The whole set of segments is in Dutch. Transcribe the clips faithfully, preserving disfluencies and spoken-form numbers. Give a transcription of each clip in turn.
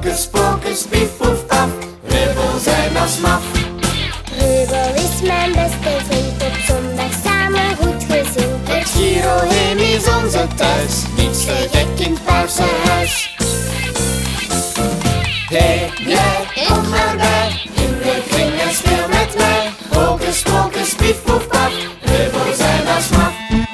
Hocus pocus, pief poef paf, Rubbel zijn als maf. Rubbel is mijn beste vriend, op zondag samen goed gezien. Het Giro heen is onze thuis, niet zo gek in het paarse huis. Hey, jij, kom maar bij, in de kring en speel met mij. Hocus pocus, pief poef paf, Rubbel zijn als maf.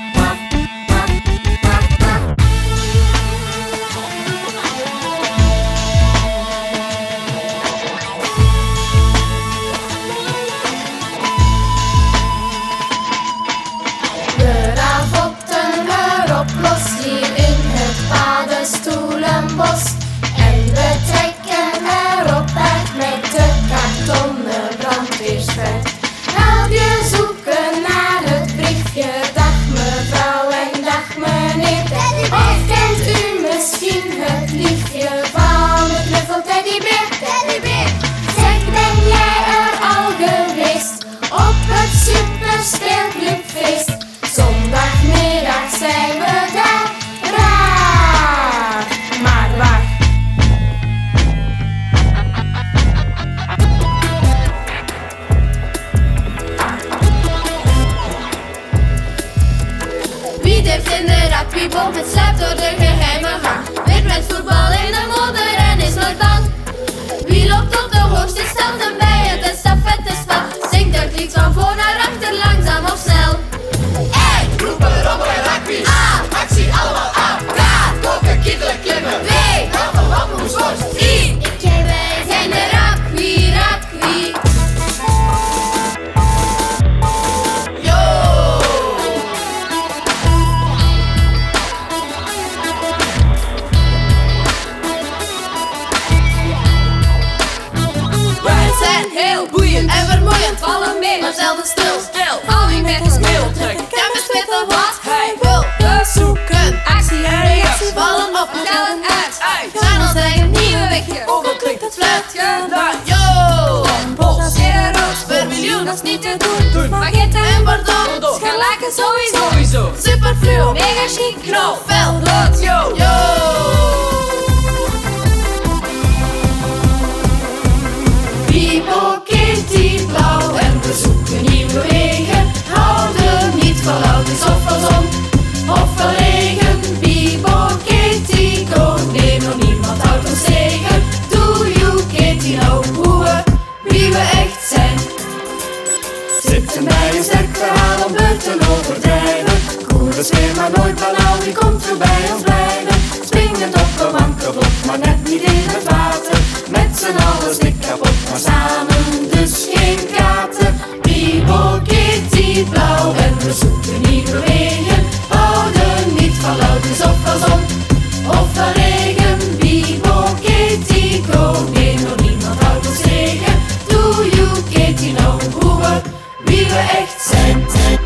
En we trekken erop uit met de kartonnen brandweerspet. Help je zoeken naar het briefje, dag mevrouw en dag meneer. Of kent u misschien het liefje van de knuffel teddybeer? Zeg, ben jij er al geweest op het superspeelclubfeest? Zondagmiddag zijn we daar. Wie durft in de rugbyboot, het sluipt door de geheime gang. Weer met voetbal in de modder en is nooit bang. Wie loopt op de hoogste stand bij het estafettespel? Zingt het lied van voor naar achter, langzaam of snel. Hey, roepen, rommelen en rugby. A, actie, allemaal A. K, koken, kietelen, klimmen. W, wafel, appelmoes, worst. I, ik, jij, wij zijn de rugby, rugby. Heel boeiend en vermoeiend, vallen mee, maar zelden stil. Stil, al wie met gespeeld, druk, campus weten wat hij wil. Bezoeken, actie en reactie, vallen op, stellen uit. Gaan ons eigen nieuwe wegje, ook al klinkt het fluitgeluid. Yo, Bos, Roos, vermiljoen, dat is niet te doen. Magenta en Bordeaux, schalaken sowieso. Superfluo, mega chic, knal, fel, rood, yo, yo. Blauw en we zoeken nieuwe wegen. Houden niet van auto's of van zon of van regen. Bibo, Katie, go, nee, nog niemand houdt ons tegen. Do you, Katie, know hoe we, wie we echt zijn? Zitten bij een sterk verhaal om beurten overdrijven. Koele sfeer, maar nooit banaal, wie komt er bij ons blijven? Springend op een wankelvlot, maar net niet in het water. Met z'n allen stik kapot, maar samen dus geen katen. Bibo, Kitty, blauw en we zoeken nieuwe wegen. Houden niet van auto's of van zon of van regen. Bibo, Kitty, go, nee, nog niemand houdt ons tegen. Do you, Kitty, know hoe we, wie we echt zijn?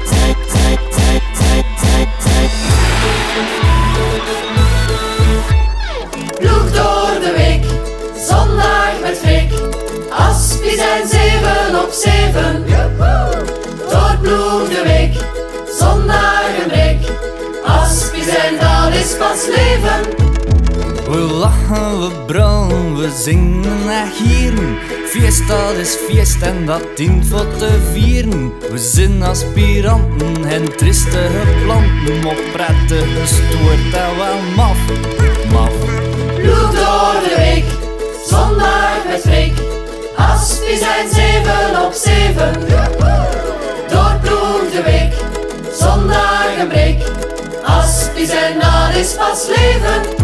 Ploeg door de week, zondag met Freek. Aspie zijn zeven op zeven. Doorploeg de week, zondag een break. Aspie zijn, dat is pas leven. We lachen, we brullen, we zingen en gieren. Feest, dat is feest en dat dient voor te vieren. We zijn aspiranten en triestige planten, op prettige stoort en wel maf, maf. Ploeg door de week, zondag met Freek. Aspie zijn zeven op zeven. Doorploeg de week, zondag een break. Aspie zijn, dat is pas leven.